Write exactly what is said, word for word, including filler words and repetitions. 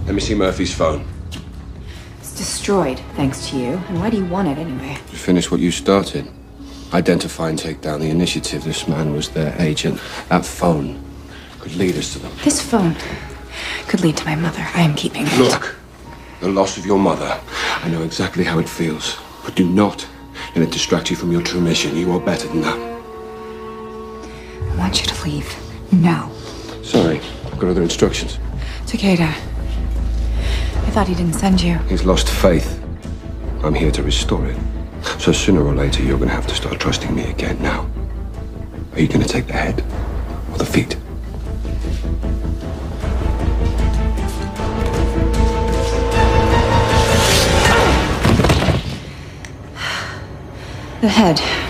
Let me see Murphy's phone. It's destroyed, thanks to you. And why do you want it anyway? To finish what you started. Identify and take down the initiative. This man was their agent. That phone could lead us to them. This phone could lead to my mother. I am keeping it. Look, the loss of your mother. I know exactly how it feels. But do not let it distract you from your true mission. You are better than that. I want you to leave. Now. Sorry, I've got other instructions. Takeda. I thought he didn't send you. He's lost faith. I'm here to restore it. So sooner or later, you're going to have to start trusting me again. Now, are you going to take the head or the feet? The head.